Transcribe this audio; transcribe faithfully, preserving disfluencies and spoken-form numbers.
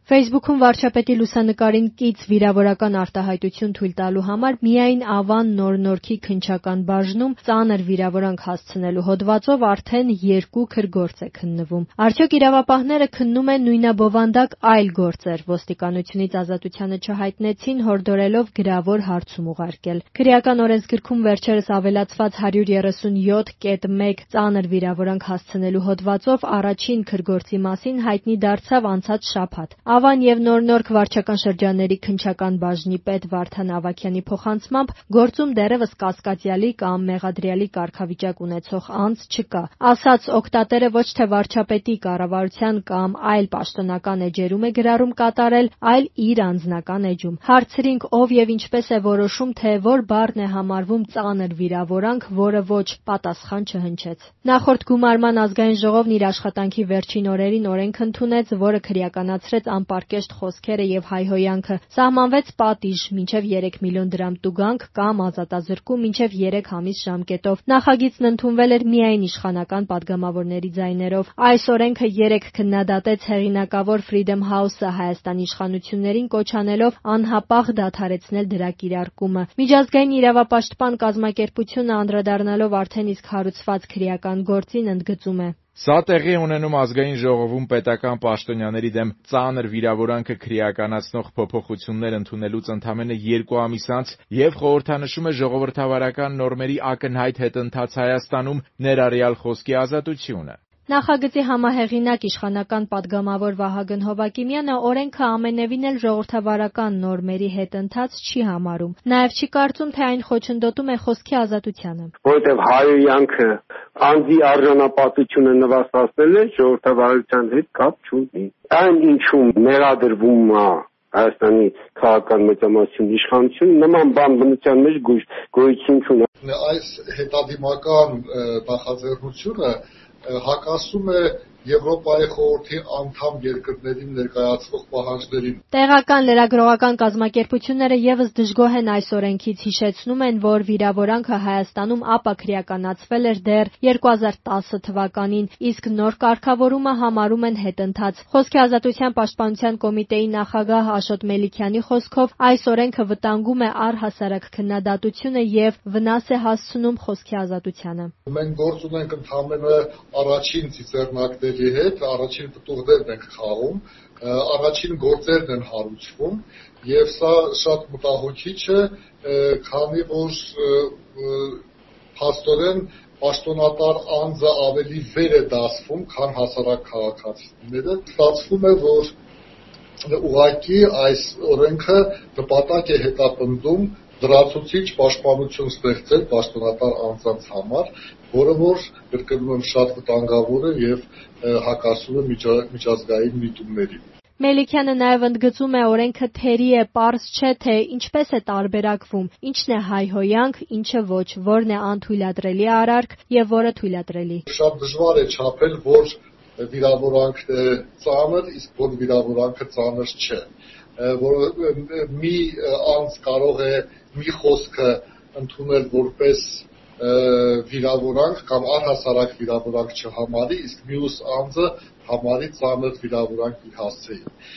Facebook-ում վարչապետի լուսանկարին կից վիրավորական արտահայտություն թույլ տալու համար միայն Ավան նոր-նորքի քննչական բաժնում ծանր վիրավորանք հասցնելու հոդվածով արդեն երկու քրգործ է քննվում։ Արդյոք իրավապահները քննում են նույնաբովանդակ այլ գործեր, ոստիկանությունից ազատությանը չհայտնեցին, հորդորելով գրավոր հարցում ուղարկել։ Քրեական օրենսգրքում վերջերս ավելացված հարյուր երեսունյոթ կետ մեկ ծանր վիրավորանք հասցնելու հոդվածով առաջին քրգործի մասին հայտնի դարձավ անցած շաբաթ։ Ավան եւ Նոր-Նորք վարչական շրջանների քննչական բաժնի պետ Վարդան Ավագյանի փոխանցմամբ գործում դեռևս կասկածյալի կամ մեղադրյալի կարգավիճակ ունեցող անձ չկա։ Ասաց օգտատերը ոչ թե վարչապետի կառավարության կամ այլ պաշտոնական էջերում է գրառում կատարել, այլ իր անձնական էջում։ Հարցրինք ով եւ ինչպես է որոշում, թե որ բառն է համարվում ծանր վիրավորանք, որը ոչ պատասխան չհնչեց։ Նախորդ գումարման ազգային ժողովն իր աշխատանքի վերջին օրերին օրենք ընդունեց, որը քրեականացրեց անպարկեշտ խոսքերը եւ հայհոյանքը, սահմանվեց պատիժ մինչեւ երեք միլիոն դրամ տուգանք կամ ազատազրկում մինչեւ երեք ամիս ժամկետով։ Նախագիծն ընդունվել էր միայն իշխանական падգամավորների ձայներով։ Այս օրենքը երեկ քննադատեց հեղինակավոր Freedom House-ը Հայաստանի իշխանություններին կոչ անելով անհապաղ դադարեցնել դրա կիրարկումը։ Միջազգային իրավապաշտպան կազմակերպությունը անդրադառնալով արդեն իսկ հարուցված քրեական գործին ընդգծում է. Սա տեղի է ունենում ազգային ժողովում պետական պաշտոնյաների դեմ ծանր վիրավորանքը քրեականացնող փոփոխություններ ընդունելուց ընդամենը երկու ամիս անց եւ խորհրդանշում է ժողովրդավարական նորմերի ակնհայտ հետընթաց Հայաստանում, ներառյալ խոսքի ազատությունը։ Նախագծի համահեղինակ իշխանական падգամավոր Վահագն Հովակիմյանը օրենքը ամենևին էլ ժողովրդավարական նորմերի հետընթաց չի համարում։ Նաև չի կարծում, թե այն խոչընդոտում է խոսքի ազատությանը։ Որտեղ հայոյանքը անձի արժանապատվությունը նվաստացնել է, ժողովրդավարության հետ կապ չունի։ Այն ինչում մեղադրվում է Հայաստանի քաղաքական մեծամասնություն իշխանությունը, նման բան բնության մեջ գոյություն չունի։ Այս հետադիմական նախաձեռնությունը հակասում է Եվրոպայի խորհրդի անդամ երկրներին ներկայացվող պահանջներին։ Տեղական լրագրողական կազմակերպությունները եւս դժգոհ են այս օրենքից, հիշեցնում են, որ վիրավորանքը Հայաստանում ապաքրեականացվել էր դեռ երկու հազար տասը թվականին, իսկ նոր կարգավորումը համարում են հետընթաց։ Խոսքի ազատության պաշտպանության կոմիտեի նախագահ Աշոտ Մելիքյանի խոսքով այս օրենքը վտանգում է առհասարակ քննադատությունը եւ վնաս է հասցնում խոսքի ազատությանը։ Մենք գործ ունենք ընդհանրապես առաջին ծիծեռնակների հետ, առաջին պտուղներն ենք խաղում, առաջին գործերն են հարուցվում եւ սա շատ մտահոգիչ է, քանի որ փաստորեն պաշտոնատար անձը ավելի վեր է դասվում, քան հասարակ քաղաքացիները։ Ստացվում է, որ ուղղակի այս օրենքը նպատակ է հետապնդում դրացուցիչ պաշտպանություն ստեղծել պաշտոնատար անձանց համար, որը որ կրկնում եմ շատ վտանգավոր է եւ հակասում է միջազգային միտումներին։ Մելիքյանը նաև ընդգծում է օրենքը թերի է, պարզ չէ, թե ինչպես է տարբերակվում, ինչն է հայհոյանք, ինչը ոչ, որն է անթույլատրելի արարք եւ որը թույլատրելի։ Շատ դժվար է չափել, որ վիրավորանքն է ծանր, իսկ որ վիրավորանքը ծանր չէ։ Որ մի անձ կարող է մի խոսքը ընդունել որպես վիրավորանք կամ առհասարակ վիրավորանք չհամարի, իսկ մյուս անձը համարի ծանր վիրավորանք իր հասցեին։